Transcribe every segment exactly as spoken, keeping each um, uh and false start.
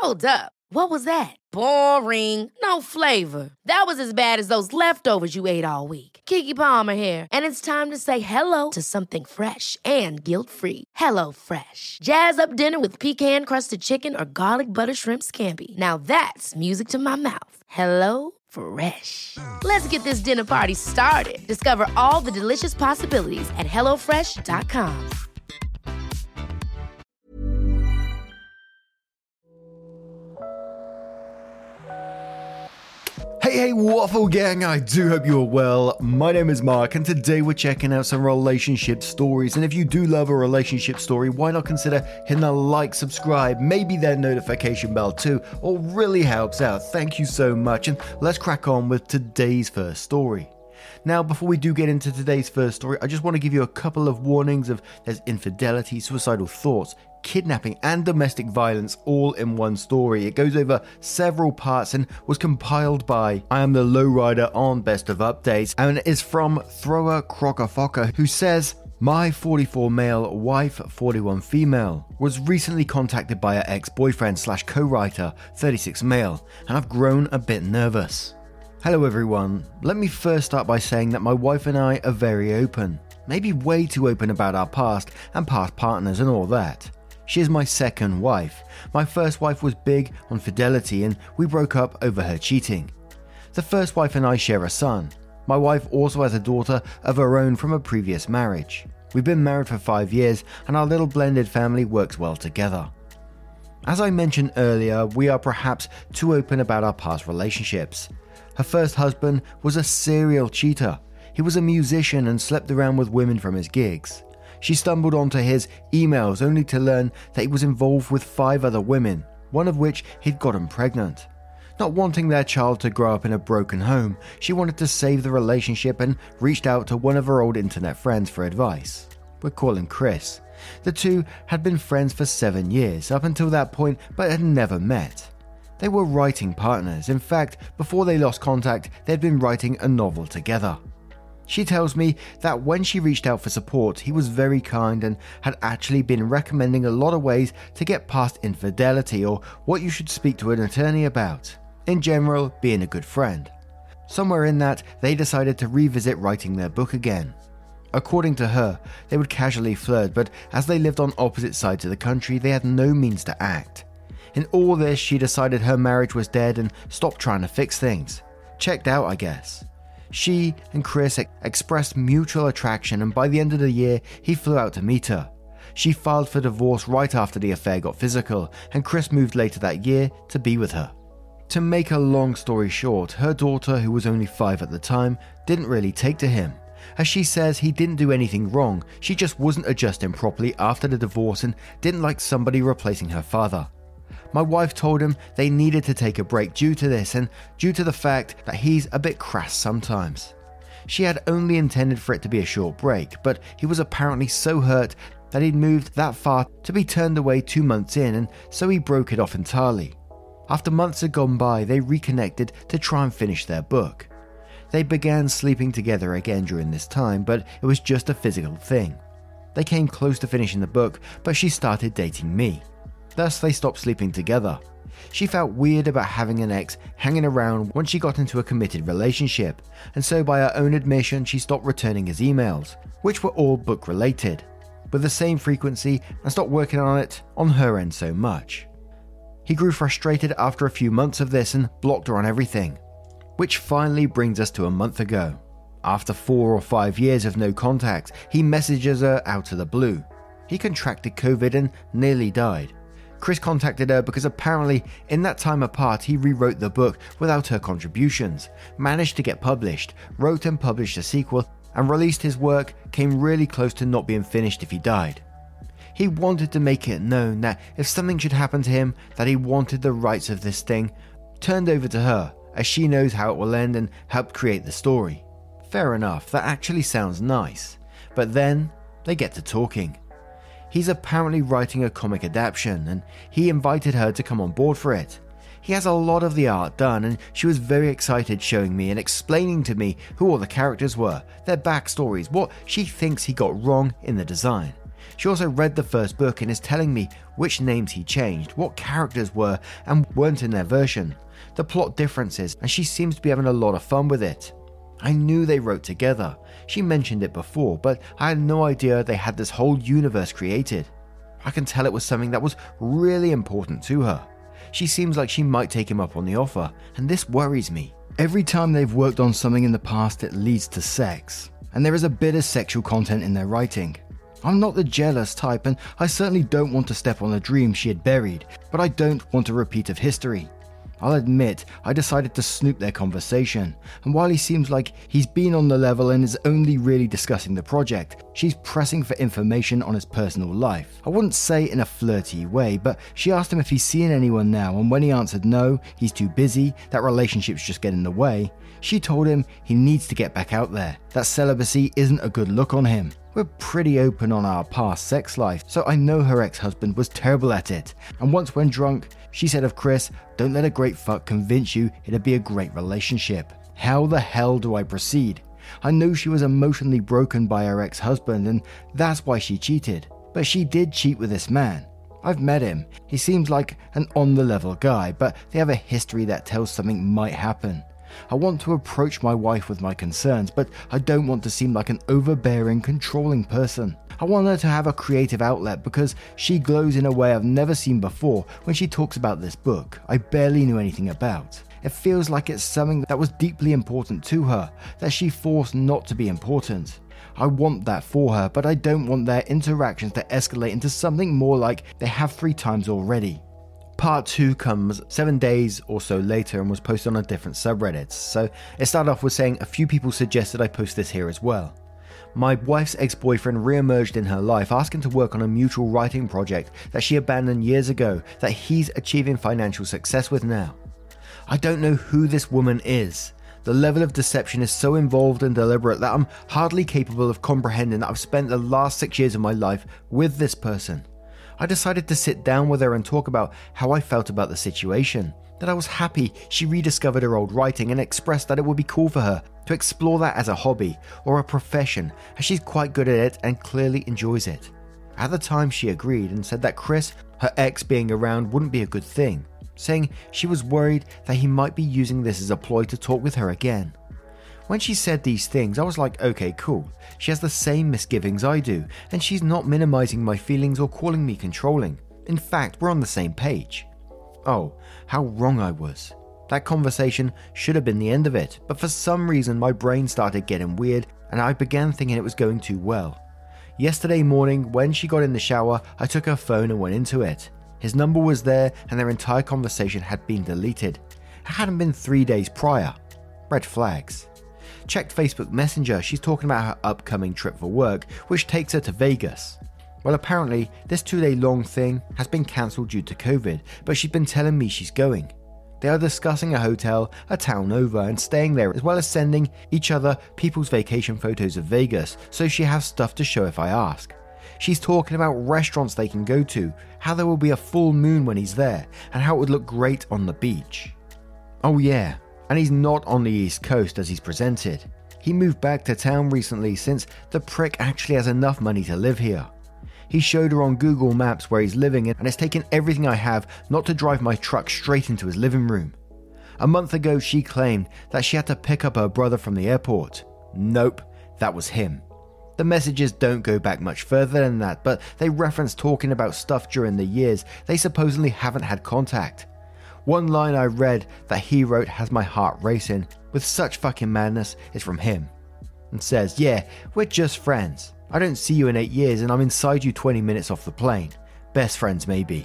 Hold up. What was that? Boring. No flavor. That was as bad as those leftovers you ate all week. Keke Palmer here, and it's time to say hello to something fresh and guilt-free. Hello Fresh. Jazz up dinner with pecan-crusted chicken or garlic butter shrimp scampi. Now that's music to my mouth. Hello Fresh. Let's get this dinner party started. Discover all the delicious possibilities at hello fresh dot com. Hey, hey, Waffle Gang, I do hope you're well. My name is Mark, and today we're checking out some relationship stories. And if you do love a relationship story, why not consider hitting the like, subscribe, maybe that notification bell too? All really helps out. Thank you so much, and let's crack on with today's first story. Now, before we do get into today's first story, I just want to give you a couple of warnings of there's infidelity, suicidal thoughts, kidnapping and domestic violence all in one story. It goes over several parts and was compiled by I am the lowrider on Best of Updates, and it is from Thrower Crocafoca, who says, my forty-four male, wife forty-one female, was recently contacted by her ex-boyfriend slash co-writer thirty-six male, and I've grown a bit nervous. Hello everyone, let me first start by saying that my wife and I are very open, maybe way too open about our past and past partners and all that. She is my second wife. My first wife was big on fidelity and we broke up over her cheating. The first wife and I share a son. My wife also has a daughter of her own from a previous marriage. We've been married for five years and our little blended family works well together. As I mentioned earlier, we are perhaps too open about our past relationships. Her first husband was a serial cheater. He was a musician and slept around with women from his gigs. She stumbled onto his emails only to learn that he was involved with five other women, one of which he'd gotten pregnant. Not wanting their child to grow up in a broken home, she wanted to save the relationship and reached out to one of her old internet friends for advice. We'll call him Chris. The two had been friends for seven years up until that point, but had never met. They were writing partners. In fact, before they lost contact, they'd been writing a novel together. She tells me that when she reached out for support, he was very kind and had actually been recommending a lot of ways to get past infidelity or what you should speak to an attorney about. In general, being a good friend. Somewhere in that, they decided to revisit writing their book again. According to her, they would casually flirt, but as they lived on opposite sides of the country, they had no means to act. In all this, she decided her marriage was dead and stopped trying to fix things. Checked out, I guess. She and Chris expressed mutual attraction, and by the end of the year, he flew out to meet her. She filed for divorce right after the affair got physical, and Chris moved later that year to be with her. To make a long story short, her daughter, who was only five at the time, didn't really take to him. As she says, he didn't do anything wrong, she just wasn't adjusting properly after the divorce and didn't like somebody replacing her father. My wife told him they needed to take a break due to this and due to the fact that he's a bit crass sometimes. She had only intended for it to be a short break, but he was apparently so hurt that he'd moved that far to be turned away two months in, and so he broke it off entirely. After months had gone by, they reconnected to try and finish their book. They began sleeping together again during this time, but it was just a physical thing. They came close to finishing the book, but she started dating me. Thus, they stopped sleeping together. She felt weird about having an ex hanging around once she got into a committed relationship, and so by her own admission, she stopped returning his emails, which were all book-related, with the same frequency, and stopped working on it on her end so much. He grew frustrated after a few months of this and blocked her on everything, which finally brings us to a month ago. After four or five years of no contact, he messages her out of the blue. He contracted COVID and nearly died. Chris contacted her because apparently in that time apart he rewrote the book without her contributions, managed to get published, wrote and published a sequel, and released his work, came really close to not being finished if he died. He wanted to make it known that if something should happen to him, that he wanted the rights of this thing turned over to her, as she knows how it will end and helped create the story. Fair enough, that actually sounds nice. But then they get to talking. He's apparently writing a comic adaptation, and he invited her to come on board for it. He has a lot of the art done, and she was very excited showing me and explaining to me who all the characters were, their backstories, what she thinks he got wrong in the design. She also read the first book and is telling me which names he changed, what characters were and weren't in their version, the plot differences, and she seems to be having a lot of fun with it. I knew they wrote together. She mentioned it before, but I had no idea they had this whole universe created. I can tell it was something that was really important to her. She seems like she might take him up on the offer, and this worries me. Every time they've worked on something in the past, it leads to sex, and there is a bit of sexual content in their writing. I'm not the jealous type, and I certainly don't want to step on a dream she had buried, but I don't want a repeat of history. I'll admit, I decided to snoop their conversation, and while he seems like he's been on the level and is only really discussing the project, she's pressing for information on his personal life. I wouldn't say in a flirty way, but she asked him if he's seeing anyone now, and when he answered no, he's too busy, that relationships just get in the way, she told him he needs to get back out there, that celibacy isn't a good look on him. We're pretty open on our past sex life, so I know her ex-husband was terrible at it, and once when drunk, she said of Chris, "Don't let a great fuck convince you it'd be a great relationship." How the hell do I proceed? I know she was emotionally broken by her ex-husband and that's why she cheated, but she did cheat with this man. I've met him, he seems like an on-the-level guy, but they have a history that tells something might happen. I want to approach my wife with my concerns, but I don't want to seem like an overbearing, controlling person. I want her to have a creative outlet because she glows in a way I've never seen before when she talks about this book I barely knew anything about. It feels like it's something that was deeply important to her, that she forced not to be important. I want that for her, but I don't want their interactions to escalate into something more like they have three times already. Part two comes seven days or so later and was posted on a different subreddit, so it started off with saying a few people suggested I post this here as well. My wife's ex-boyfriend re-emerged in her life asking to work on a mutual writing project that she abandoned years ago that he's achieving financial success with now. I don't know who this woman is. The level of deception is so involved and deliberate that I'm hardly capable of comprehending that I've spent the last six years of my life with this person. I decided to sit down with her and talk about how I felt about the situation, that I was happy she rediscovered her old writing and expressed that it would be cool for her to explore that as a hobby or a profession, as she's quite good at it and clearly enjoys it. At the time she agreed and said that Chris, her ex, being around wouldn't be a good thing, saying she was worried that he might be using this as a ploy to talk with her again. When she said these things, I was like, okay, cool. She has the same misgivings I do, and she's not minimizing my feelings or calling me controlling. In fact, we're on the same page. Oh, how wrong I was. That conversation should have been the end of it, but for some reason my brain started getting weird and I began thinking it was going too well. Yesterday morning, when she got in the shower, I took her phone and went into it. His number was there and their entire conversation had been deleted. It hadn't been three days prior. Red flags. Checked Facebook Messenger, she's talking about her upcoming trip for work, which takes her to Vegas. Well, apparently, this two-day long thing has been cancelled due to COVID, but she's been telling me she's going. They are discussing a hotel a town over and staying there, as well as sending each other people's vacation photos of Vegas, so she has stuff to show if I ask. She's talking about restaurants they can go to, how there will be a full moon when he's there, and how it would look great on the beach. Oh yeah, and he's not on the East Coast as he's presented. He moved back to town recently since the prick actually has enough money to live here. He showed her on Google Maps where he's living and it's taken everything I have not to drive my truck straight into his living room. A month ago she claimed that she had to pick up her brother from the airport. Nope, that was him. The messages don't go back much further than that, but they reference talking about stuff during the years they supposedly haven't had contact. One line I read that he wrote has my heart racing with such fucking madness is from him. And says, yeah, we're just friends. I don't see you in eight years and I'm inside you twenty minutes off the plane. Best friends maybe.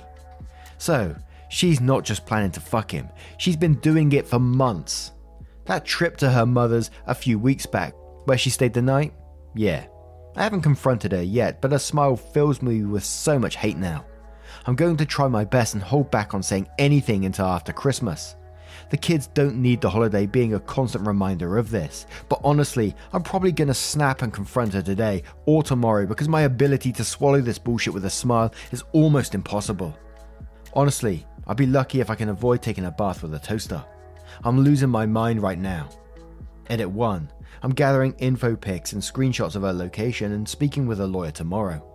So, she's not just planning to fuck him, she's been doing it for months. That trip to her mother's a few weeks back, where she stayed the night? Yeah. I haven't confronted her yet, but her smile fills me with so much hate now. I'm going to try my best and hold back on saying anything until after Christmas. The kids don't need the holiday being a constant reminder of this, but honestly, I'm probably going to snap and confront her today or tomorrow because my ability to swallow this bullshit with a smile is almost impossible. Honestly, I'd be lucky if I can avoid taking a bath with a toaster. I'm losing my mind right now. Edit one. I'm gathering info pics and screenshots of her location and speaking with a lawyer tomorrow.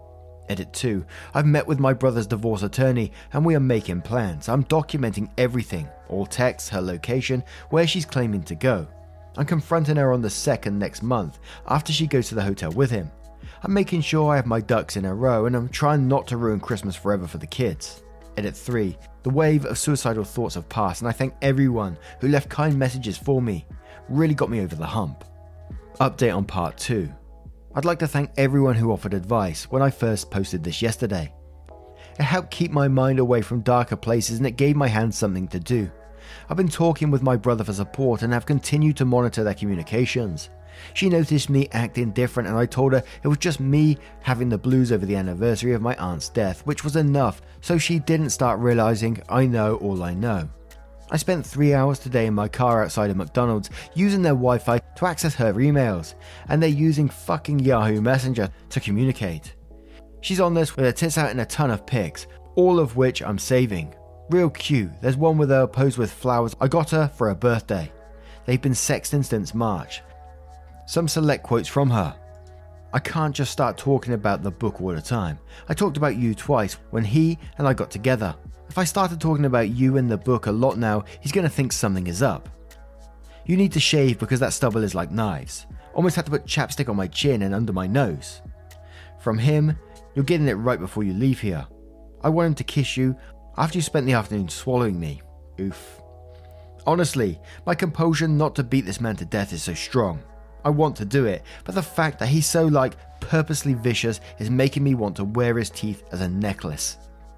Edit two. I've met with my brother's divorce attorney and we are making plans. I'm documenting everything, all texts, her location, where she's claiming to go. I'm confronting her on the second next month after she goes to the hotel with him. I'm making sure I have my ducks in a row and I'm trying not to ruin Christmas forever for the kids. Edit three. The wave of suicidal thoughts have passed and I thank everyone who left kind messages for me. Really got me over the hump. Update on part two. I'd like to thank everyone who offered advice when I first posted this yesterday. It helped keep my mind away from darker places and it gave my hands something to do. I've been talking with my brother for support and have continued to monitor their communications. She noticed me acting different and I told her it was just me having the blues over the anniversary of my aunt's death, which was enough so she didn't start realizing I know all I know. I spent three hours today in my car outside of McDonald's using their Wi-Fi to access her emails, and they're using fucking Yahoo Messenger to communicate. She's on this with her tits out in a ton of pics, all of which I'm saving. Real cute, there's one with her posed with flowers I got her for her birthday. They've been sexting since March. Some select quotes from her. I can't just start talking about the book all the time. I talked about you twice when he and I got together. If I started talking about you in the book a lot now, he's going to think something is up. You need to shave because that stubble is like knives. Almost had to put chapstick on my chin and under my nose. From him, you're getting it right before you leave here. I want him to kiss you after you spent the afternoon swallowing me. Oof. Honestly, my composure not to beat this man to death is so strong. I want to do it, but the fact that he's so like purposely vicious is making me want to wear his teeth as a necklace.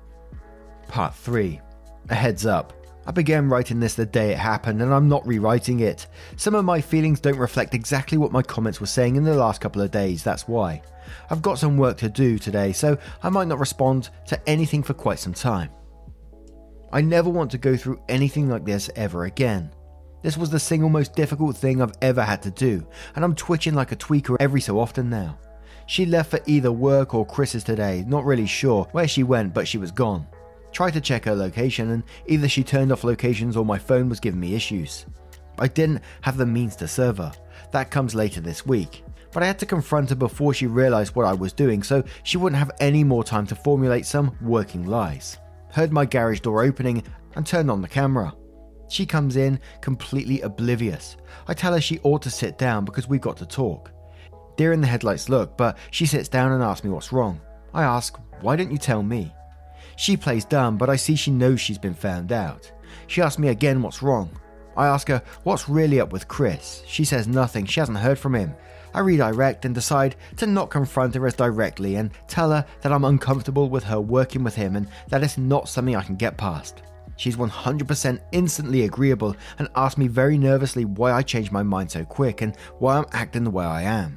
Part three. A heads up. I began writing this the day it happened and I'm not rewriting it. Some of my feelings don't reflect exactly what my comments were saying in the last couple of days, that's why. I've got some work to do today, so I might not respond to anything for quite some time. I never want to go through anything like this ever again. This was the single most difficult thing I've ever had to do, and I'm twitching like a tweaker every so often now. She left for either work or Chris's today, not really sure where she went, but she was gone. Tried to check her location and either she turned off locations or my phone was giving me issues. I didn't have the means to serve her. That comes later this week. But I had to confront her before she realized what I was doing so she wouldn't have any more time to formulate some working lies. Heard my garage door opening and turned on the camera. She comes in completely oblivious. I tell her she ought to sit down because we've got to talk. Deer in the headlights look, but she sits down and asks me what's wrong. I ask, why don't you tell me? She plays dumb, but I see she knows she's been found out. She asks me again what's wrong. I ask her what's really up with Chris. She says nothing, she hasn't heard from him. I redirect and decide to not confront her as directly and tell her that I'm uncomfortable with her working with him and that it's not something I can get past. She's one hundred percent instantly agreeable and asks me very nervously why I changed my mind so quick and why I'm acting the way I am.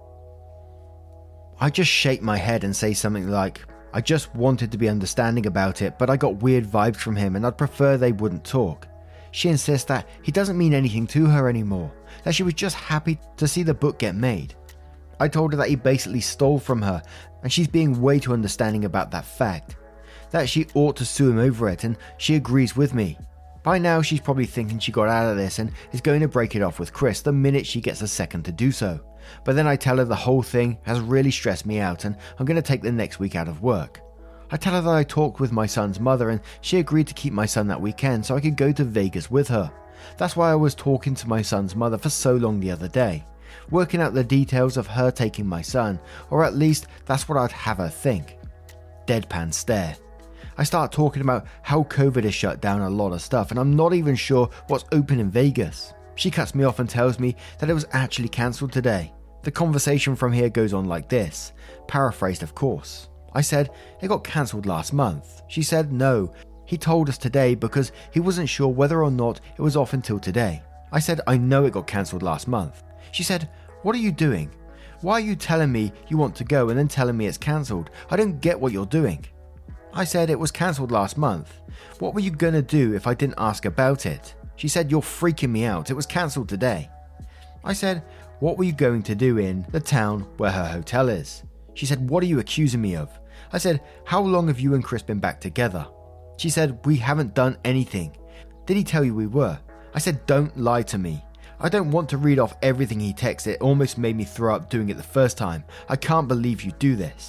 I just shake my head and say something like, I just wanted to be understanding about it, but I got weird vibes from him and I'd prefer they wouldn't talk. She insists that he doesn't mean anything to her anymore, that she was just happy to see the book get made. I told her that he basically stole from her and she's being way too understanding about that fact, that she ought to sue him over it and she agrees with me. By now she's probably thinking she got out of this and is going to break it off with Chris the minute she gets a second to do so. But then I tell her the whole thing has really stressed me out and I'm going to take the next week out of work. I tell her that I talked with my son's mother and she agreed to keep my son that weekend so I could go to Vegas with her. That's why I was talking to my son's mother for so long the other day, working out the details of her taking my son, or at least that's what I'd have her think. Deadpan stare. I start talking about how COVID has shut down a lot of stuff and I'm not even sure what's open in Vegas. She cuts me off and tells me that it was actually cancelled today. The conversation from here goes on like this, paraphrased of course. I said, it got cancelled last month. She said no, he told us today because he wasn't sure whether or not it was off until today. I said, I know it got cancelled last month. She said, what are you doing? Why are you telling me you want to go and then telling me it's cancelled? I don't get what you're doing. I said it was cancelled last month. What were you going to do if I didn't ask about it? She said, you're freaking me out. It was cancelled today. I said, what were you going to do in the town where her hotel is? She said, what are you accusing me of? I said, how long have you and Chris been back together? She said, we haven't done anything. Did he tell you we were? I said, don't lie to me. I don't want to read off everything he texted. It almost made me throw up doing it the first time. I can't believe you do this.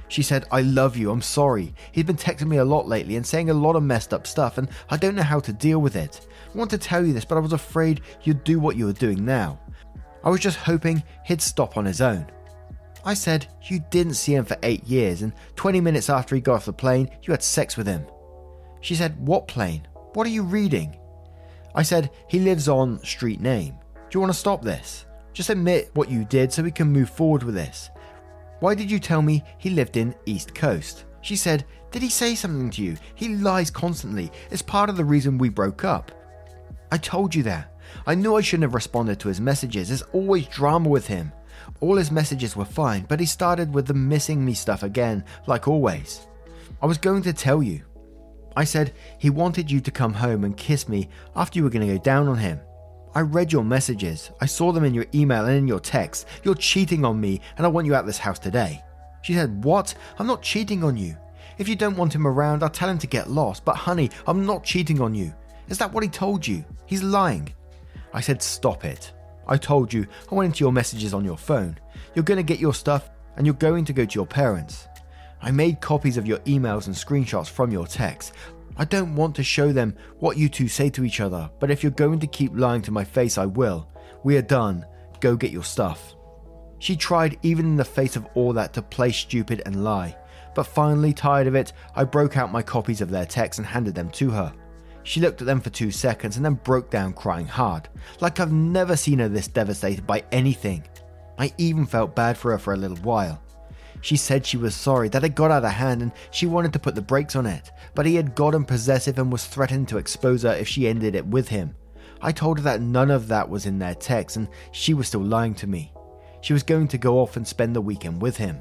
She said, I love you, I'm sorry. He's been texting me a lot lately and saying a lot of messed up stuff and I don't know how to deal with it. I want to tell you this, but I was afraid you'd do what you were doing now. I was just hoping he'd stop on his own. I said, you didn't see him for eight years and twenty minutes after he got off the plane, you had sex with him. She said, what plane? What are you reading? I said, he lives on street name. Do you want to stop this? Just admit what you did so we can move forward with this. Why did you tell me he lived in East Coast? She said, did he say something to you? He lies constantly. It's part of the reason we broke up. I told you that. I knew I shouldn't have responded to his messages. There's always drama with him. All his messages were fine, but he started with the missing me stuff again, like always. I was going to tell you. I said he wanted you to come home and kiss me after you were going to go down on him. I read your messages. I saw them in your email and in your text. You're cheating on me and I want you out of this house today. She said, what? I'm not cheating on you. If you don't want him around, I'll tell him to get lost. But honey, I'm not cheating on you. Is that what he told you? He's lying. I said, stop it. I told you I went into your messages on your phone. You're going to get your stuff and you're going to go to your parents. I made copies of your emails and screenshots from your texts. I don't want to show them what you two say to each other, but if you're going to keep lying to my face, I will. We are done. Go get your stuff. She tried, even in the face of all that, to play stupid and lie, but finally, tired of it, I broke out my copies of their texts and handed them to her. She looked at them for two seconds and then broke down crying hard, like I've never seen her this devastated by anything. I even felt bad for her for a little while. She said she was sorry that it got out of hand and she wanted to put the brakes on it, but he had gotten possessive and was threatening to expose her if she ended it with him. I told her that none of that was in their text and she was still lying to me. She was going to go off and spend the weekend with him.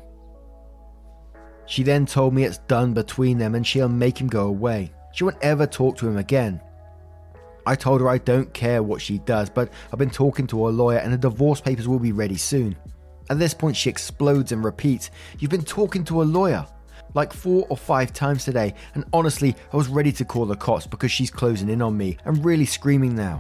She then told me it's done between them and she'll make him go away. She won't ever talk to him again. I told her I don't care what she does, but I've been talking to a lawyer and the divorce papers will be ready soon. At this point she explodes and repeats, you've been talking to a lawyer, like four or five times today, and honestly I was ready to call the cops because she's closing in on me and really screaming now.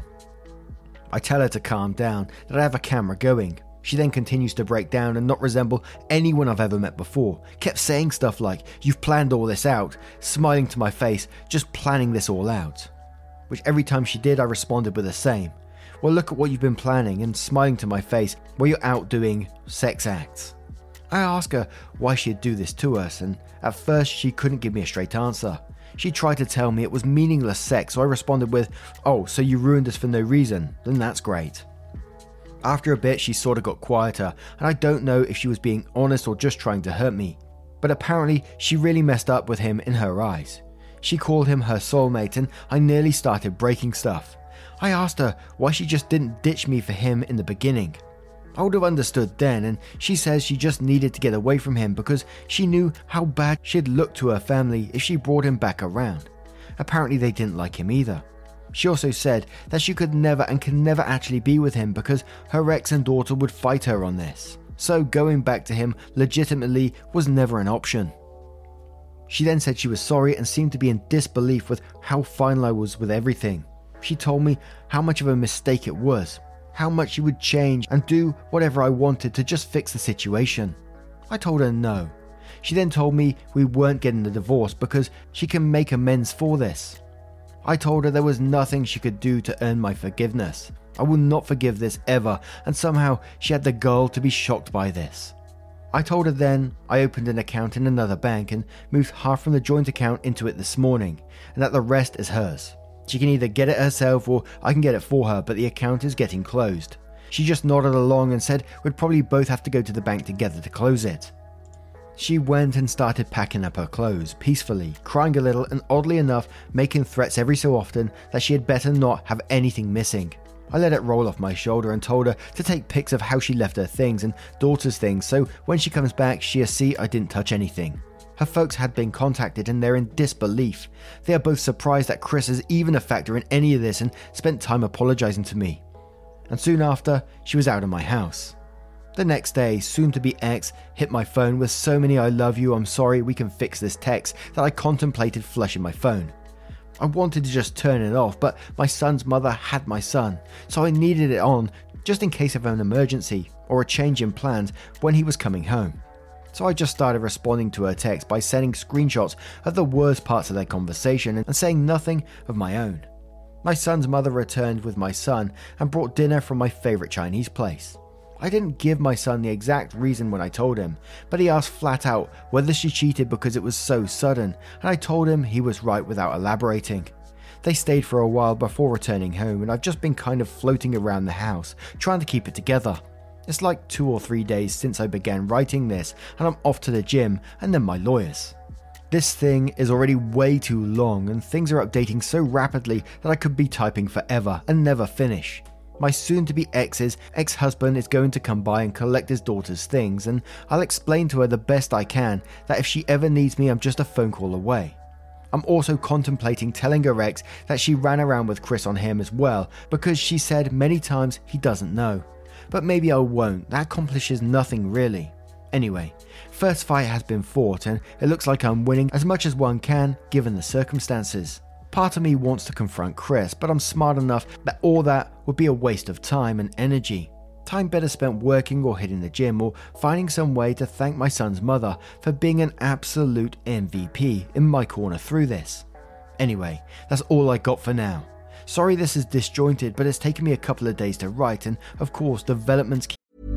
I tell her to calm down, that I have a camera going. She then continues to break down and not resemble anyone I've ever met before, kept saying stuff like, you've planned all this out, smiling to my face, just planning this all out. Which every time she did I responded with the same. Well, look at what you've been planning, and smiling to my face while you're out doing sex acts. I asked her why she'd do this to us, and at first she couldn't give me a straight answer. She tried to tell me it was meaningless sex, so I responded with, oh, so you ruined us for no reason, then that's great. After a bit she sort of got quieter, and I don't know if she was being honest or just trying to hurt me, but apparently she really messed up with him in her eyes. She called him her soulmate and I nearly started breaking stuff. I asked her why she just didn't ditch me for him in the beginning. I would have understood then, and she says she just needed to get away from him because she knew how bad she'd look to her family if she brought him back around. Apparently they didn't like him either. She also said that she could never and can never actually be with him because her ex and daughter would fight her on this. So going back to him legitimately was never an option. She then said she was sorry and seemed to be in disbelief with how final I was with everything. She told me how much of a mistake it was, how much she would change and do whatever I wanted to just fix the situation. I told her no. She then told me we weren't getting the divorce because she can make amends for this. I told her there was nothing she could do to earn my forgiveness. I will not forgive this ever, and somehow she had the gall to be shocked by this. I told her then I opened an account in another bank and moved half from the joint account into it this morning, and that the rest is hers. She can either get it herself or I can get it for her, but the account is getting closed. She just nodded along and said we'd probably both have to go to the bank together to close it. She went and started packing up her clothes, peacefully, crying a little and oddly enough making threats every so often that she had better not have anything missing. I let it roll off my shoulder and told her to take pics of how she left her things and daughter's things so when she comes back she'll see I didn't touch anything. Her folks had been contacted and they're in disbelief. They are both surprised that Chris is even a factor in any of this and spent time apologizing to me. And soon after, she was out of my house. The next day, soon-to-be ex hit my phone with so many I love you, I'm sorry, we can fix this text that I contemplated flushing my phone. I wanted to just turn it off, but my son's mother had my son, so I needed it on just in case of an emergency or a change in plans when he was coming home. So I just started responding to her text by sending screenshots of the worst parts of their conversation and saying nothing of my own. My son's mother returned with my son and brought dinner from my favorite Chinese place. I didn't give my son the exact reason when I told him, but he asked flat out whether she cheated because it was so sudden, and I told him he was right without elaborating. They stayed for a while before returning home, and I've just been kind of floating around the house, trying to keep it together. It's like two or three days since I began writing this, and I'm off to the gym and then my lawyers. This thing is already way too long, and things are updating so rapidly that I could be typing forever and never finish. My soon-to-be ex's ex-husband is going to come by and collect his daughter's things, and I'll explain to her the best I can that if she ever needs me, I'm just a phone call away. I'm also contemplating telling her ex that she ran around with Chris on him as well, because she said many times he doesn't know. But maybe I won't, that accomplishes nothing really. Anyway, first fight has been fought, and it looks like I'm winning as much as one can given the circumstances. Part of me wants to confront Chris, but I'm smart enough that all that would be a waste of time and energy. Time better spent working or hitting the gym or finding some way to thank my son's mother for being an absolute M V P in my corner through this. Anyway, that's all I got for now. Sorry this is disjointed, but it's taken me a couple of days to write, and of course developments.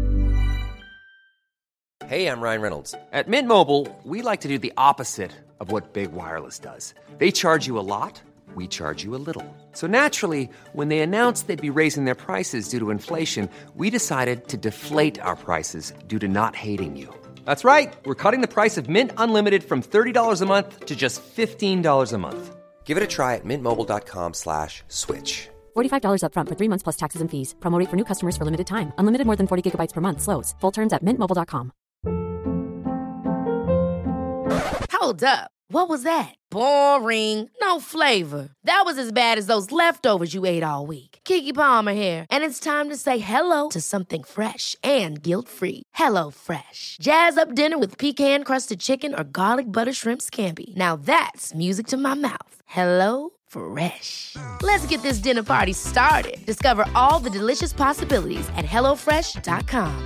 Hey, I'm Ryan Reynolds. At Mint Mobile, we like to do the opposite of what Big Wireless does. They charge you a lot, we charge you a little. So naturally, when they announced they'd be raising their prices due to inflation, we decided to deflate our prices due to not hating you. That's right. We're cutting the price of Mint Unlimited from thirty dollars a month to just fifteen dollars a month. Give it a try at mintmobile.com slash switch. forty-five dollars up front for three months plus taxes and fees. Promo rate for new customers for limited time. Unlimited more than forty gigabytes per month slows. Full terms at mint mobile dot com. Hold up. What was that? Boring. No flavor. That was as bad as those leftovers you ate all week. Keke Palmer here, and it's time to say hello to something fresh and guilt-free. Hello Fresh. Jazz up dinner with pecan-crusted chicken or garlic butter shrimp scampi. Now that's music to my mouth. Hello Fresh. Let's get this dinner party started. Discover all the delicious possibilities at hello fresh dot com.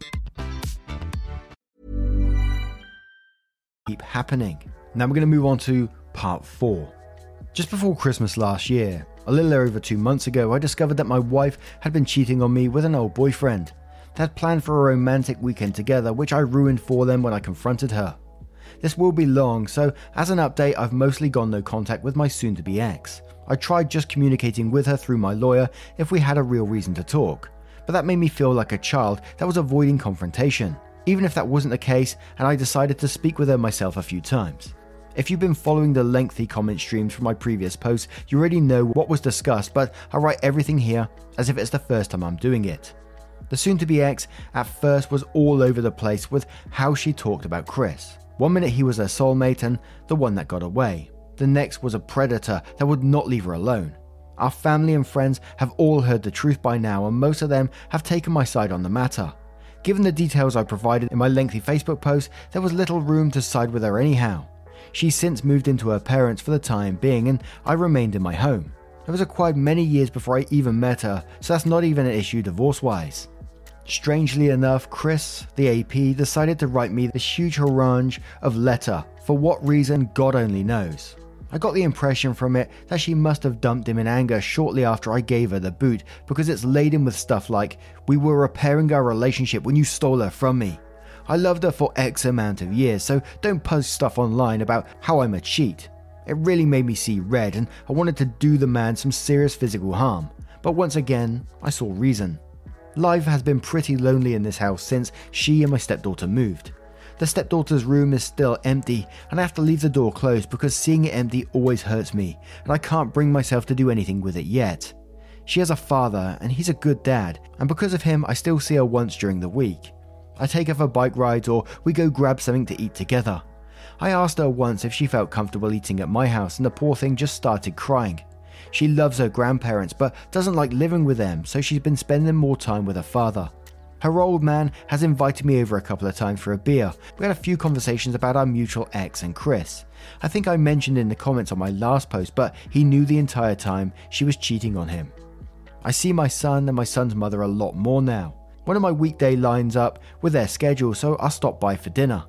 Keep happening. Now we're going to move on to part four. Just before Christmas last year, a little over two months ago, I discovered that my wife had been cheating on me with an old boyfriend. They had planned for a romantic weekend together, which I ruined for them when I confronted her. This will be long, so as an update, I've mostly gone no contact with my soon-to-be ex. I tried just communicating with her through my lawyer if we had a real reason to talk, but that made me feel like a child that was avoiding confrontation, even if that wasn't the case, and I decided to speak with her myself a few times. If you've been following the lengthy comment streams from my previous posts, you already know what was discussed, but I write everything here as if it's the first time I'm doing it. The soon-to-be ex at first was all over the place with how she talked about Chris. One minute he was her soulmate and the one that got away. The next was a predator that would not leave her alone. Our family and friends have all heard the truth by now, and most of them have taken my side on the matter. Given the details I provided in my lengthy Facebook post, there was little room to side with her anyhow. She's since moved into her parents for the time being, and I remained in my home. It was acquired many years before I even met her, so that's not even an issue divorce-wise. Strangely enough, Chris, the A P, decided to write me this huge harangue of letter. For what reason, God only knows. I got the impression from it that she must have dumped him in anger shortly after I gave her the boot, because it's laden with stuff like, "We were repairing our relationship when you stole her from me. I loved her for X amount of years, so don't post stuff online about how I'm a cheat." It really made me see red, and I wanted to do the man some serious physical harm. But once again, I saw reason. Life has been pretty lonely in this house since she and my stepdaughter moved. The stepdaughter's room is still empty, and I have to leave the door closed because seeing it empty always hurts me, and I can't bring myself to do anything with it yet. She has a father, and he's a good dad, and because of him, I still see her once during the week. I take her for bike rides or we go grab something to eat together. I asked her once if she felt comfortable eating at my house, and the poor thing just started crying. She loves her grandparents but doesn't like living with them, so she's been spending more time with her father. Her old man has invited me over a couple of times for a beer. We had a few conversations about our mutual ex and Chris. I think I mentioned in the comments on my last post, but he knew the entire time she was cheating on him. I see my son and my son's mother a lot more now. One of my weekday lines up with their schedule, so I'll stop by for dinner.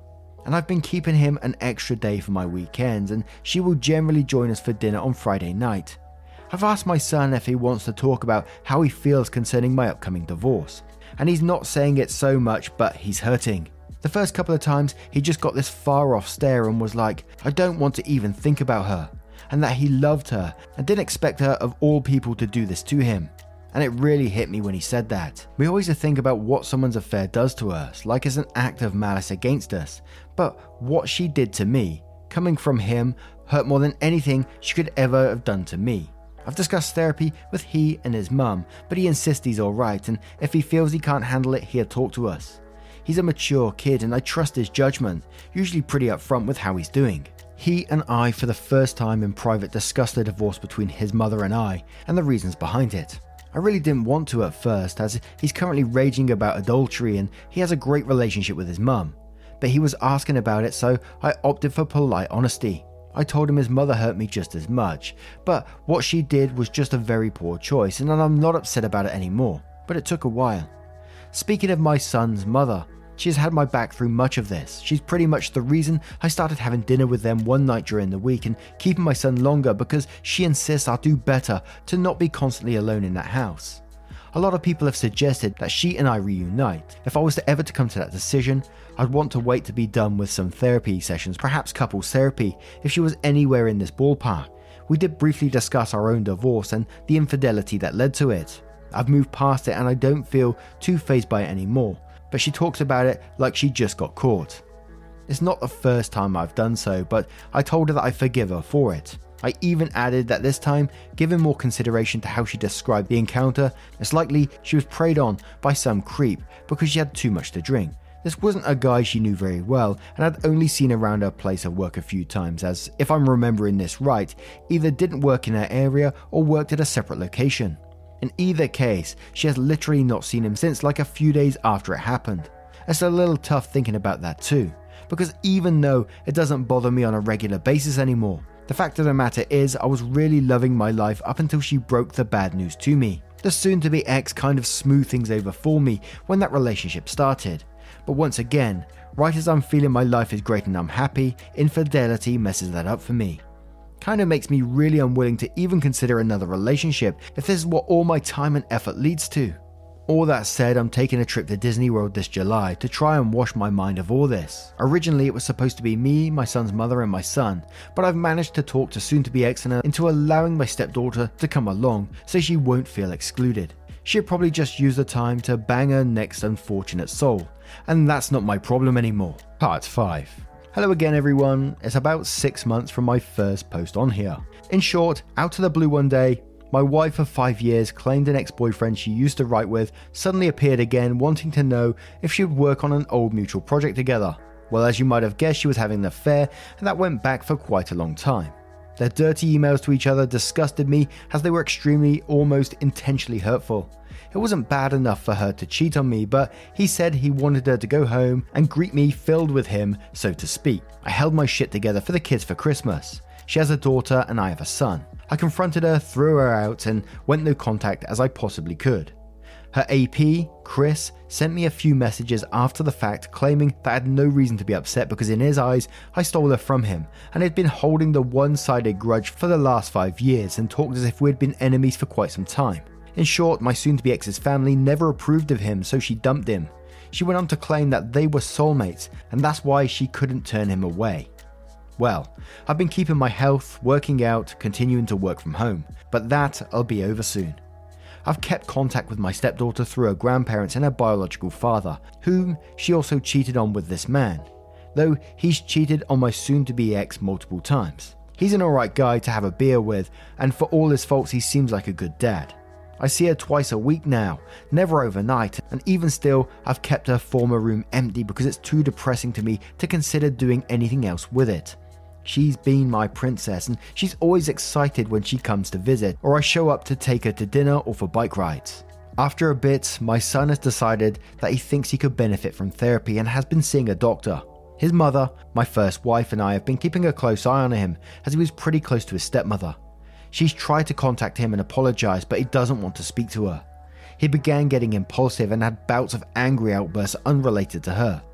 and I've been keeping him an extra day for my weekends, and she will generally join us for dinner on Friday night. I've asked my son if he wants to talk about how he feels concerning my upcoming divorce, and he's not saying it so much, but he's hurting. The first couple of times, he just got this far off stare and was like, I don't want to even think about her, and that he loved her and didn't expect her of all people to do this to him. And it really hit me when he said that. We always think about what someone's affair does to us, like it's an act of malice against us, but what she did to me, coming from him, hurt more than anything she could ever have done to me. I've discussed therapy with he and his mum, but he insists he's alright, and if he feels he can't handle it, he'll talk to us. He's a mature kid and I trust his judgment, usually pretty upfront with how he's doing. He and I, for the first time in private, discussed the divorce between his mother and I, and the reasons behind it. I really didn't want to at first, as he's currently raging about adultery and he has a great relationship with his mum. But he was asking about it, so I opted for polite honesty. I told him his mother hurt me just as much, but what she did was just a very poor choice, and I'm not upset about it anymore, but it took a while. Speaking of my son's mother, she has had my back through much of this. She's pretty much the reason I started having dinner with them one night during the week and keeping my son longer, because she insists I'll do better to not be constantly alone in that house. A lot of people have suggested that she and I reunite. If I was to ever to come to that decision, I'd want to wait to be done with some therapy sessions, perhaps couples therapy, if she was anywhere in this ballpark. We did briefly discuss our own divorce and the infidelity that led to it. I've moved past it and I don't feel too fazed by it anymore, but she talks about it like she just got caught. It's not the first time I've done so, but I told her that I forgive her for it. I even added that this time, given more consideration to how she described the encounter, it's likely she was preyed on by some creep because she had too much to drink. This wasn't a guy she knew very well and I'd only seen around her place of work a few times, as, if I'm remembering this right, either didn't work in her area or worked at a separate location. In either case, she has literally not seen him since like a few days after it happened. It's a little tough thinking about that too, because even though it doesn't bother me on a regular basis anymore, the fact of the matter is I was really loving my life up until she broke the bad news to me. The soon-to-be ex kind of smoothed things over for me when that relationship started. But once again, right as I'm feeling my life is great and I'm happy, infidelity messes that up for me. Kind of makes me really unwilling to even consider another relationship if this is what all my time and effort leads to. All that said, I'm taking a trip to Disney World this July to try and wash my mind of all this. Originally it was supposed to be me, my son's mother and my son, but I've managed to talk to soon-to-be ex into allowing my stepdaughter to come along so she won't feel excluded. She'll probably just use the time to bang her next unfortunate soul, and that's not my problem anymore. Part five. Hello again everyone, it's about six months from my first post on here. In short, out of the blue one day, my wife of five years claimed an ex-boyfriend she used to write with suddenly appeared again wanting to know if she would work on an old mutual project together. Well, as you might have guessed, she was having an affair, and that went back for quite a long time. Their dirty emails to each other disgusted me as they were extremely, almost intentionally hurtful. It wasn't bad enough for her to cheat on me, but he said he wanted her to go home and greet me filled with him, so to speak. I held my shit together for the kids for Christmas. She has a daughter and I have a son. I confronted her, threw her out, and went no contact as I possibly could. Her A P, Chris, sent me a few messages after the fact claiming that I had no reason to be upset because in his eyes, I stole her from him and had been holding the one-sided grudge for the last five years and talked as if we'd been enemies for quite some time. In short, my soon-to-be ex's family never approved of him, so she dumped him. She went on to claim that they were soulmates, and that's why she couldn't turn him away. Well, I've been keeping my health, working out, continuing to work from home, but that'll be over soon. I've kept contact with my stepdaughter through her grandparents and her biological father, whom she also cheated on with this man, though he's cheated on my soon-to-be ex multiple times. He's an alright guy to have a beer with, and for all his faults he seems like a good dad. I see her twice a week now, never overnight, and even still, I've kept her former room empty because it's too depressing to me to consider doing anything else with it. She's been my princess, and she's always excited when she comes to visit, or I show up to take her to dinner or for bike rides. After a bit, my son has decided that he thinks he could benefit from therapy and has been seeing a doctor. His mother, my first wife, and I have been keeping a close eye on him as he was pretty close to his stepmother. She's tried to contact him and apologize, but he doesn't want to speak to her. He began getting impulsive and had bouts of angry outbursts unrelated to her.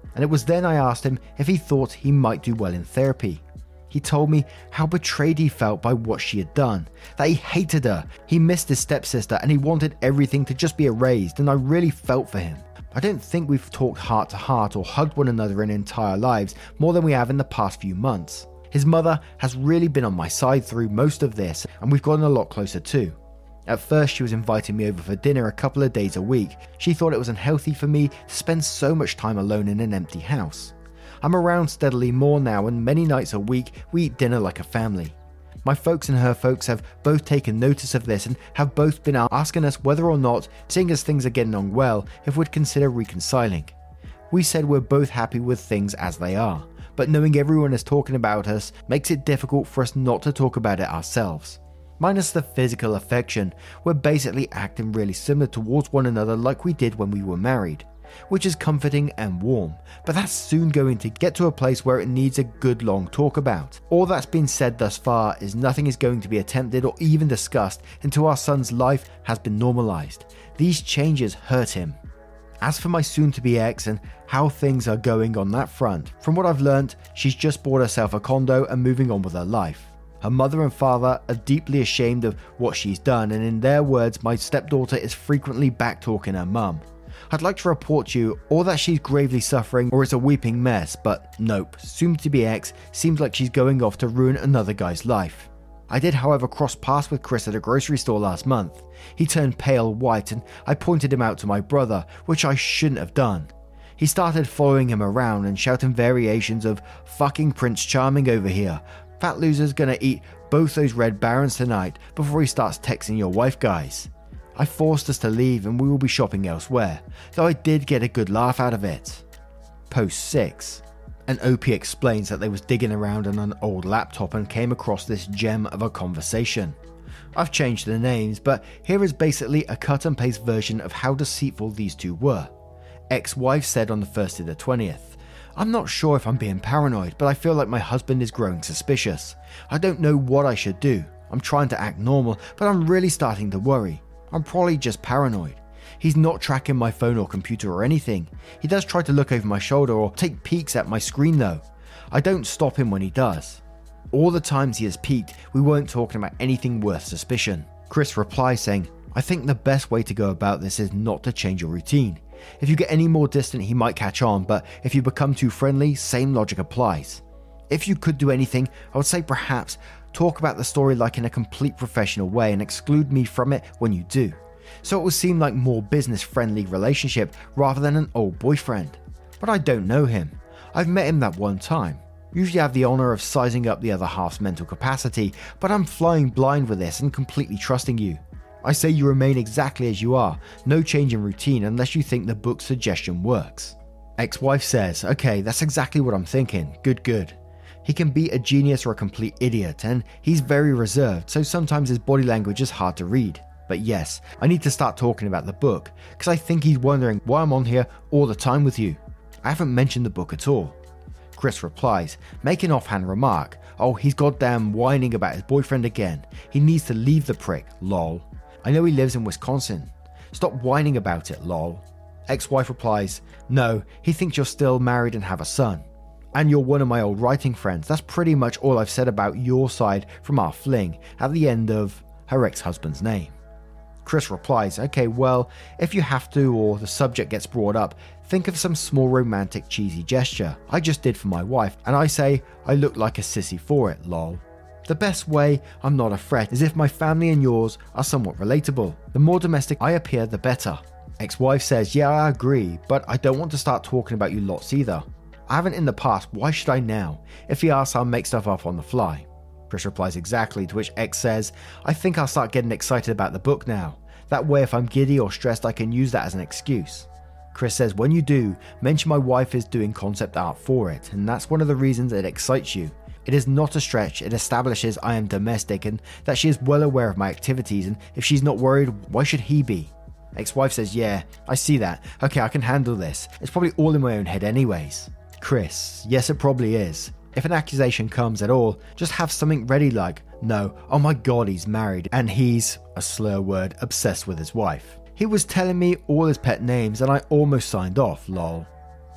and it was then I asked him if he thought he might do well in therapy. He told me how betrayed he felt by what she had done, that he hated her, he missed his stepsister, and he wanted everything to just be erased, and I really felt for him. I don't think we've talked heart to heart or hugged one another in entire lives more than we have in the past few months. His mother has really been on my side through most of this, and we've gotten a lot closer too. At first, she was inviting me over for dinner a couple of days a week. She thought it was unhealthy for me to spend so much time alone in an empty house. I'm around steadily more now, and many nights a week we eat dinner like a family. My folks and her folks have both taken notice of this and have both been asking us whether or not, seeing as things are getting on well, if we'd consider reconciling. We said we're both happy with things as they are, but knowing everyone is talking about us makes it difficult for us not to talk about it ourselves. Minus the physical affection, we're basically acting really similar towards one another like we did when we were married, which is comforting and warm, but that's soon going to get to a place where it needs a good long talk about. All that's been said thus far is nothing is going to be attempted or even discussed until our son's life has been normalized. These changes hurt him. As for my soon-to-be ex and how things are going on that front, from what I've learnt, she's just bought herself a condo and moving on with her life. Her mother and father are deeply ashamed of what she's done, and in their words, my stepdaughter is frequently back-talking her mum. I'd like to report to you or that she's gravely suffering or is a weeping mess, but nope, soon-to-be ex seems like she's going off to ruin another guy's life. I did, however, cross paths with Chris at a grocery store last month. He turned pale white and I pointed him out to my brother, which I shouldn't have done. He started following him around and shouting variations of "fucking Prince Charming over here, fat loser's gonna eat both those Red Barons tonight" before he starts texting your wife guys. I forced us to leave and we will be shopping elsewhere, though I did get a good laugh out of it. Post six. And O P explains that they was digging around on an old laptop and came across this gem of a conversation. I've changed the names, but here is basically a cut and paste version of how deceitful these two were. Ex-wife said on the first to the twentieth, "I'm not sure if I'm being paranoid, but I feel like my husband is growing suspicious. I don't know what I should do. I'm trying to act normal, but I'm really starting to worry. I'm probably just paranoid. He's not tracking my phone or computer or anything. He does try to look over my shoulder or take peeks at my screen though. I don't stop him when he does. All the times he has peeked, we weren't talking about anything worth suspicion." Chris replies saying, "I think the best way to go about this is not to change your routine. If you get any more distant, he might catch on, but if you become too friendly, same logic applies. If you could do anything, I would say perhaps talk about the story like in a complete professional way and exclude me from it when you do. So it will seem like more business-friendly relationship rather than an old boyfriend. But I don't know him. I've met him that one time. Usually I have the honor of sizing up the other half's mental capacity, but I'm flying blind with this and completely trusting you. I say you remain exactly as you are, no change in routine unless you think the book's suggestion works." Ex-wife says, "Okay, that's exactly what I'm thinking. Good, good. He can be a genius or a complete idiot, and he's very reserved, so sometimes his body language is hard to read. But yes, I need to start talking about the book, because I think he's wondering why I'm on here all the time with you. I haven't mentioned the book at all." Chris replies, making an offhand remark, "Oh, he's goddamn whining about his boyfriend again. He needs to leave the prick, lol. I know he lives in Wisconsin. Stop whining about it, lol." Ex-wife replies, "No, he thinks you're still married and have a son. And you're one of my old writing friends. That's pretty much all I've said about your side from our fling," at the end of her ex-husband's name. Chris replies, "Okay, well, if you have to or the subject gets brought up, think of some small romantic cheesy gesture. I just did for my wife, and I say I look like a sissy for it, lol. The best way I'm not a threat is if my family and yours are somewhat relatable. The more domestic I appear, the better." Ex-wife says, "Yeah, I agree, but I don't want to start talking about you lots either. I haven't in the past, why should I now? If he asks, I'll make stuff up on the fly." Chris replies exactly, to which X says, "I think I'll start getting excited about the book now. That way if I'm giddy or stressed, I can use that as an excuse." Chris says, "When you do, mention my wife is doing concept art for it, and that's one of the reasons it excites you. It is not a stretch, it establishes I am domestic and that she is well aware of my activities, and if she's not worried, why should he be?" Ex-wife says, "Yeah, I see that. Okay, I can handle this. It's probably all in my own head anyways." Chris, "Yes, it probably is. If an accusation comes at all, just have something ready like, no, oh my god, he's married and he's," a slur word, "obsessed with his wife. He was telling me all his pet names and I almost signed off, lol."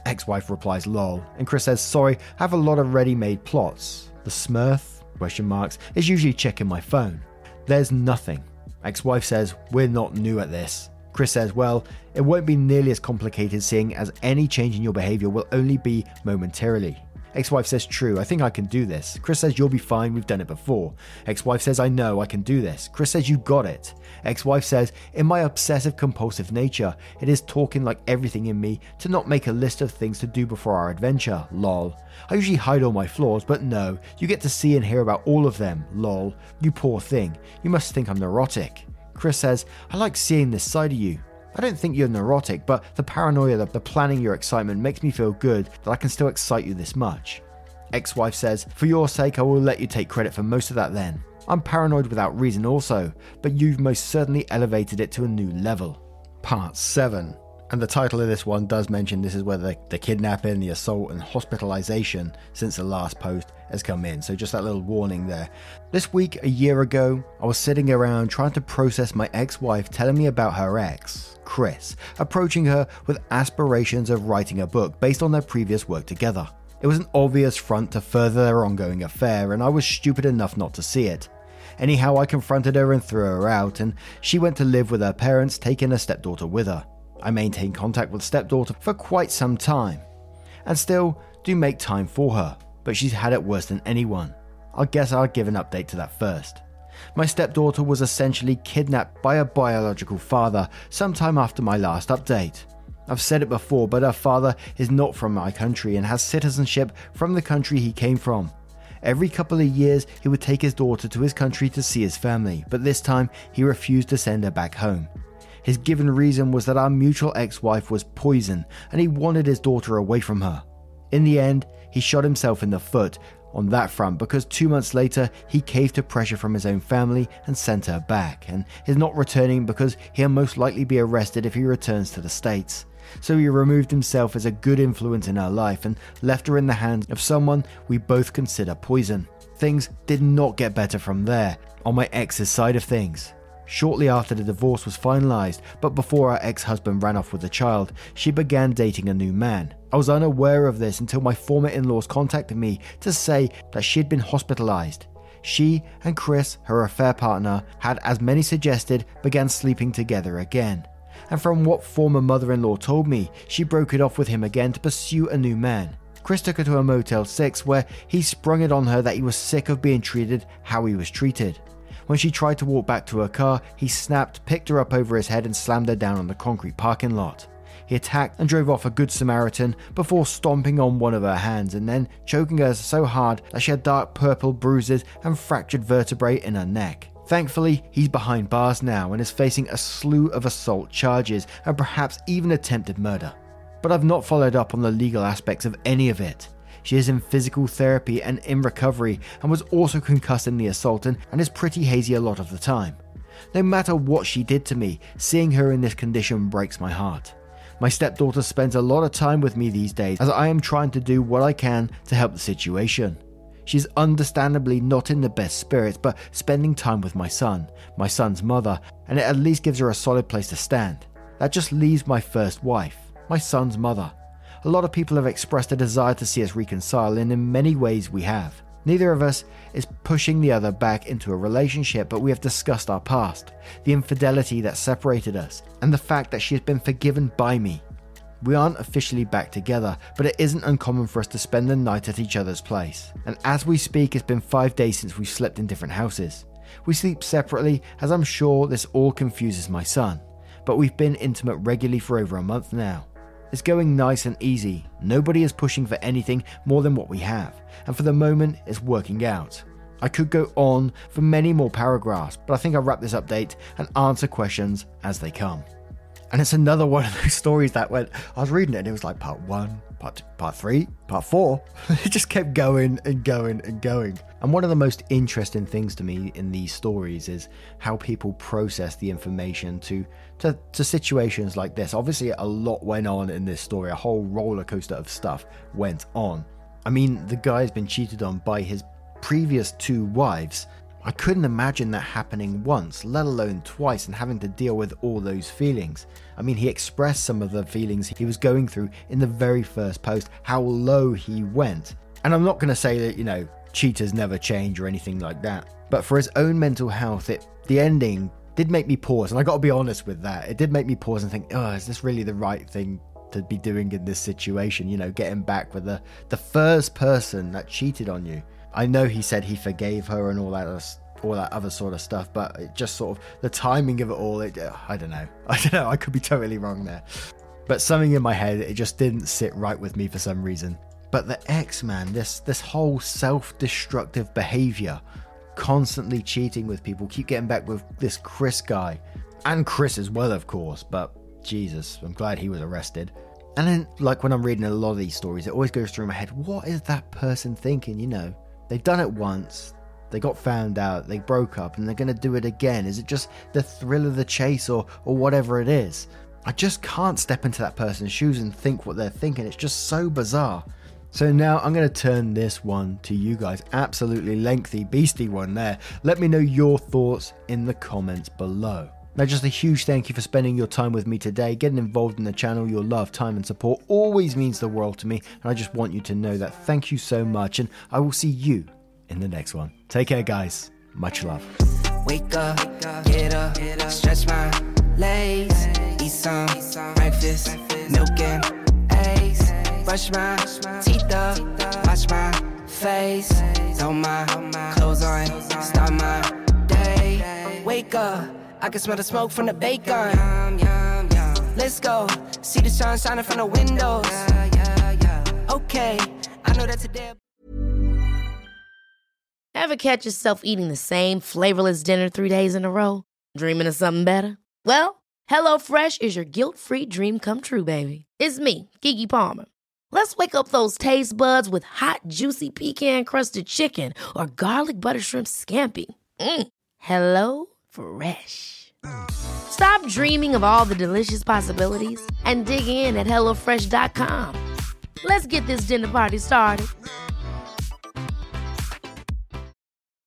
Ex-wife replies lol, and Chris says, sorry, I have a lot of ready-made plots. The Smurf, question marks, is usually checking my phone. There's nothing. Ex-wife says, we're not new at this. Chris says, well, it won't be nearly as complicated seeing as any change in your behavior will only be momentarily. Ex-wife says, true, I think I can do this. Chris says, you'll be fine, we've done it before. Ex-wife says, I know, I can do this. Chris says, you got it. Ex-wife says, in my obsessive compulsive nature, it is talking like everything in me to not make a list of things to do before our adventure, lol. I usually hide all my flaws, but no, you get to see and hear about all of them, lol. You poor thing, you must think I'm neurotic. Chris says, I like seeing this side of you. I don't think you're neurotic, but the paranoia, the planning your excitement makes me feel good that I can still excite you this much. Ex-wife says, for your sake, I will let you take credit for most of that then. I'm paranoid without reason also, but you've most certainly elevated it to a new level. Part seven. And the title of this one does mention this is where the, the kidnapping, the assault and hospitalization since the last post has come in. So just that little warning there. This week, a year ago, I was sitting around trying to process my ex-wife telling me about her ex, Chris, approaching her with aspirations of writing a book based on their previous work together. It was an obvious front to further their ongoing affair, and I was stupid enough not to see it. Anyhow, I confronted her and threw her out, and she went to live with her parents, taking her stepdaughter with her. I maintained contact with stepdaughter for quite some time, and still do make time for her, but she's had it worse than anyone. I guess I'll give an update to that first. My stepdaughter was essentially kidnapped by her biological father sometime after my last update. I've said it before, but her father is not from my country and has citizenship from the country he came from. Every couple of years, he would take his daughter to his country to see his family, but this time he refused to send her back home. His given reason was that our mutual ex-wife was poison and he wanted his daughter away from her. In the end, he shot himself in the foot on that front because two months later he caved to pressure from his own family and sent her back, and is not returning because he'll most likely be arrested if he returns to the States. So he removed himself as a good influence in her life and left her in the hands of someone we both consider poison. Things did not get better from there, on my ex's side of things. Shortly after the divorce was finalized, but before her ex-husband ran off with the child, she began dating a new man. I was unaware of this until my former in-laws contacted me to say that she had been hospitalized. She and Chris, her affair partner, had, as many suggested, began sleeping together again. And from what former mother-in-law told me, she broke it off with him again to pursue a new man. Chris took her to a Motel six where he sprung it on her that he was sick of being treated how he was treated. When she tried to walk back to her car, he snapped, picked her up over his head and slammed her down on the concrete parking lot. He attacked and drove off a good Samaritan before stomping on one of her hands and then choking her so hard that she had dark purple bruises and fractured vertebrae in her neck. Thankfully, he's behind bars now and is facing a slew of assault charges and perhaps even attempted murder. But I've not followed up on the legal aspects of any of it. She is in physical therapy and in recovery and was also concussed in the assault and, and is pretty hazy a lot of the time. No matter what she did to me, seeing her in this condition breaks my heart. My stepdaughter spends a lot of time with me these days as I am trying to do what I can to help the situation. She's understandably not in the best spirits, but spending time with my son, my son's mother, and it at least gives her a solid place to stand. That just leaves my first wife, my son's mother. A lot of people have expressed a desire to see us reconcile, and in many ways we have. Neither of us is pushing the other back into a relationship, but we have discussed our past, the infidelity that separated us, and the fact that she has been forgiven by me. We aren't officially back together, but it isn't uncommon for us to spend the night at each other's place. And as we speak, it's been five days since we've slept in different houses. We sleep separately, as I'm sure this all confuses my son, but we've been intimate regularly for over a month now. It's going nice and easy. Nobody is pushing for anything more than what we have, and for the moment, it's working out. I could go on for many more paragraphs, but I think I'll wrap this update and answer questions as they come. And it's another one of those stories that when I was reading it, and it was like part one, part two, part three, part four. It just kept going and going and going. And one of the most interesting things to me in these stories is how people process the information to, to, to situations like this. Obviously, a lot went on in this story. A whole roller coaster of stuff went on. I mean, the guy's been cheated on by his previous two wives. I couldn't imagine that happening once, let alone twice, and having to deal with all those feelings. I mean, he expressed some of the feelings he was going through in the very first post, how low he went. And I'm not going to say that, you know, cheaters never change or anything like that. But for his own mental health, it the ending did make me pause. And I got to be honest with that. It did make me pause and think, oh, is this really the right thing to be doing in this situation? You know, getting back with the, the first person that cheated on you. I know he said he forgave her and all that all that other sort of stuff, but it just sort of, the timing of it all, it, I don't know. I don't know, I could be totally wrong there. But something in my head, it just didn't sit right with me for some reason. But the ex, man, this, this whole self-destructive behavior, constantly cheating with people, keep getting back with this Chris guy. And Chris as well, of course, but Jesus, I'm glad he was arrested. And then, like when I'm reading a lot of these stories, it always goes through my head, what is that person thinking, you know? They've done it once, they got found out, they broke up, and they're going to do it again. Is it just the thrill of the chase or or whatever it is? I just can't step into that person's shoes and think what they're thinking. It's just so bizarre. So now I'm going to turn this one to you guys. Absolutely lengthy, beastie one there. Let me know your thoughts in the comments below. Now, just a huge thank you for spending your time with me today, getting involved in the channel. Your love, time and support always means the world to me, and I just want you to know that. Thank you so much, and I will see you in the next one. Take care, guys. Much love. Wake up, get up, stretch my legs, eat some breakfast, milk and eggs, brush my teeth up, wash my face, throw my clothes on, start my day. Wake up, I can smell the smoke from the bacon. Let's go, see the sun shining from the windows. Okay, I know that today. Ever catch yourself eating the same flavorless dinner three days in a row? Dreaming of something better? Well, HelloFresh is your guilt-free dream come true, baby. It's me, Keke Palmer. Let's wake up those taste buds with hot, juicy pecan-crusted chicken or garlic butter shrimp scampi. Mm. Hello Fresh. Stop dreaming of all the delicious possibilities and dig in at hello fresh dot com. Let's get this dinner party started.